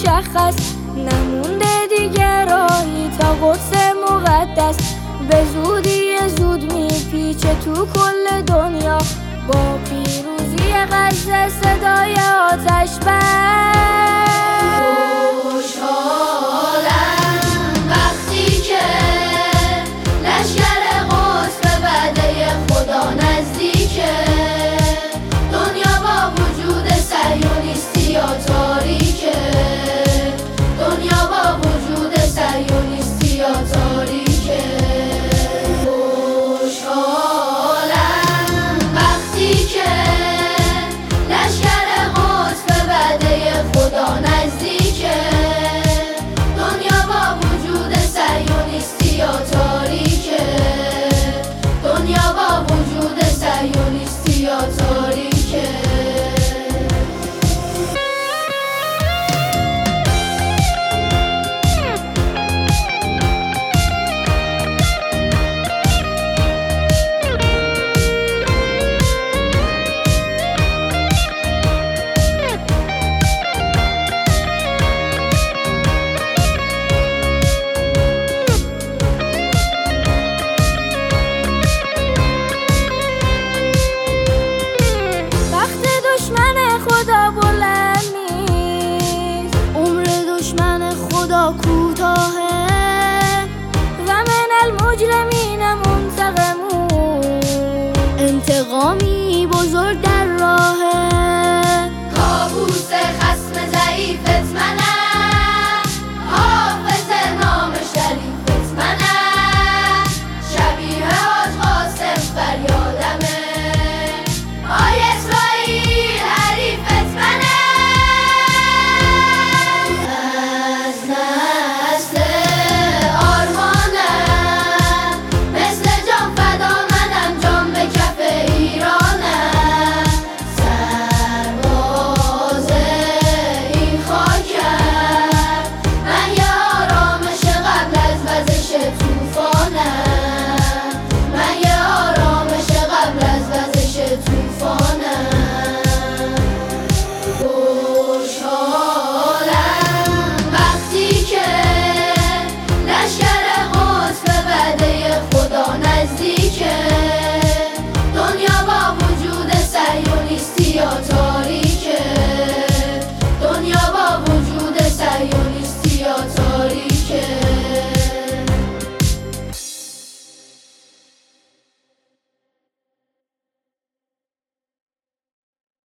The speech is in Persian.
مشخص، نمونده دیگه راهی تا قدس مقدس. به زودی زود میپیچه تو کل دنیا، با پیروزی غزه صدای آتش بس. خوشحالم وقتی که لشکر قدس به وعده خدا نزدیکه. دنیا با وجود صهیونیستی یا تاریکه. دنیا با وجود صهیونیستی یا تاریکه. خوشحالم وقتی که لشکر قدس به وعده خدا نزدیکه. دنیا با وجود صهیونیستی یا تاریکه. دنیا با وجود صهیونیستی یا تاریکه. کوتاهه و من المجرمین منتقمون. انتقامی بزرگ